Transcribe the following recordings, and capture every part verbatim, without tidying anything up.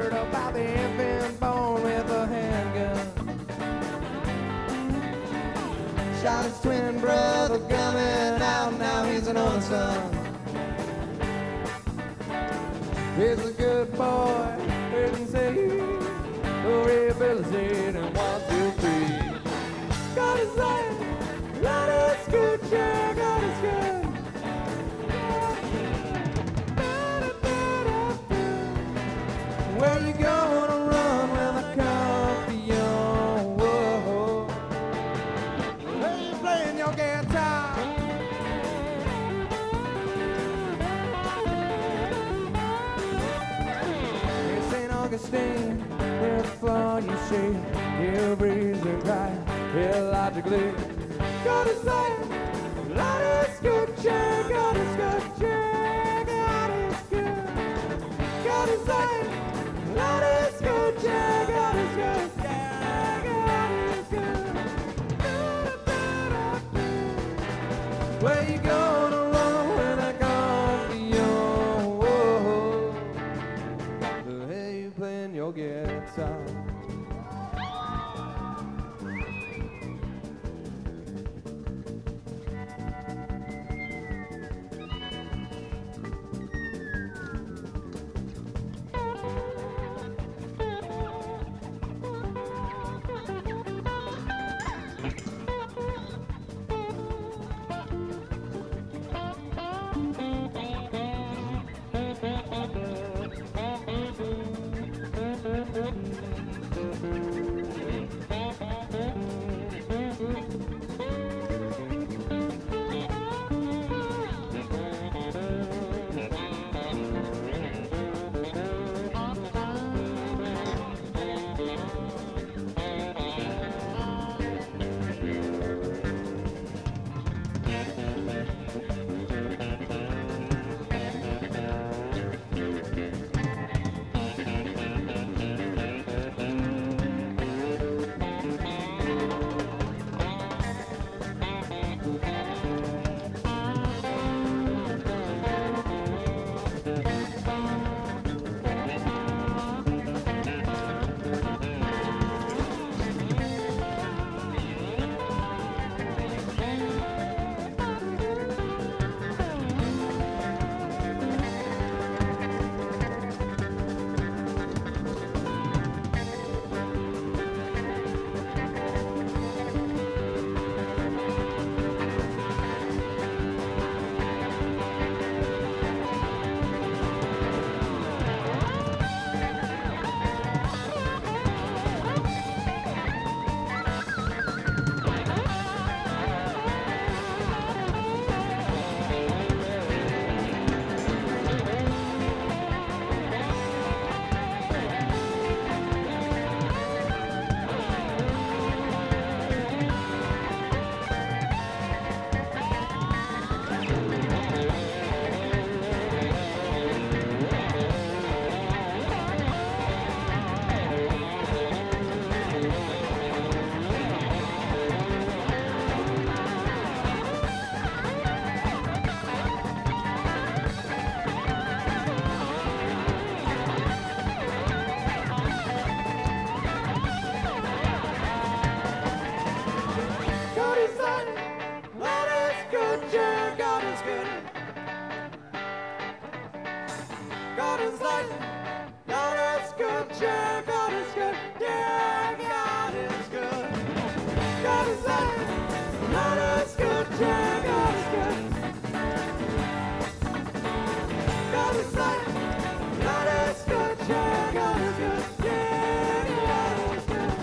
heard about the infant born with a handgun. Shot his twin brother coming out, now he's an only son. He's a good boy, didn't say rehabilitated and one, two, three. Got his life, got his good, yeah, got his good. Where you gonna run when I come for you? Whoa. Where you playing your guitar? In Saint Augustine, there's a flaw you see. You breathe and cry illogically. God is light, God is good, yeah, God is good, yeah, God is good. God is light. God is good, yeah, God is good, yeah, God is good. Where you gonna run when I come for you? Hey, you playing your guitar? God is light, God is good, yeah, God is good, yeah, God is good. God is light, God is good, yeah, God is good. God is light, God is good, yeah, God is good, yeah, God is good.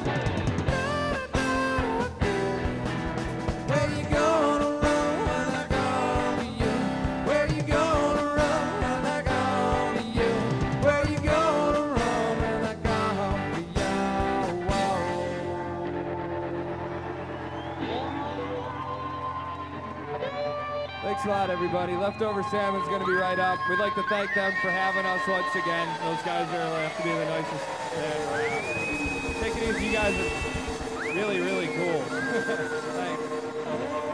Where you gonna run when I come to you? Where you gonna run when I come to you? Where you gonna run when I come to you? Whoa. Thanks a lot, everybody. Leftover Salmon's going to be right up. We'd like to thank them for having us once again. Those guys are have to be the nicest. Yeah. Take it easy. You guys are really, really cool. Thanks.